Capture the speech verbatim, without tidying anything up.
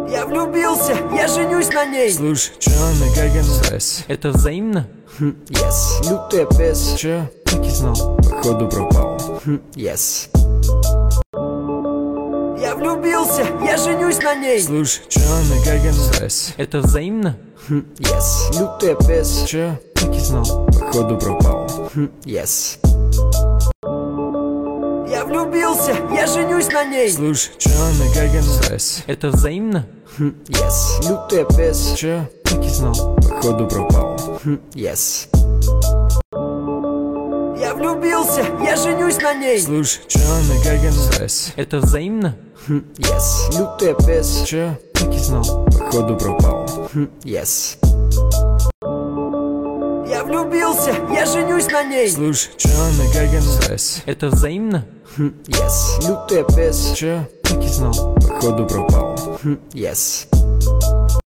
Я влюбился, я женюсь на ней. Слушай, чё она, как она? Стресс. Это взаимно? Хм, yes. Лютая пес. Чё? Так и знал. Походу пропал. Хм, yes. Я влюбился, я женюсь на ней. Слушай, чё она, как она? Стресс. Это взаимно? Хм, yes. Лютая пес. Чё? Так и знал. Походу пропал. Хм, yes. Я влюбился, я женюсь на ней. Слушай, чё она, как она? Стресс. Это взаимно? Хм, yes. Лютая пес. Чё? Так и знал. Походу пропал. Хм, yes. Я влюбился, я женюсь на ней. Слушай, чё она, как она? Стресс. Это взаимно? Хм, yes. Лютая пес. Чё? Так и знал. Походу пропал. Хм, yes. Я влюбился, я женюсь на ней. Слушай, чё она, как она? Стресс. Это взаимно? Хм, yes. Лютая пес. Чё? Так и знал. Походу пропал. Хм, yes.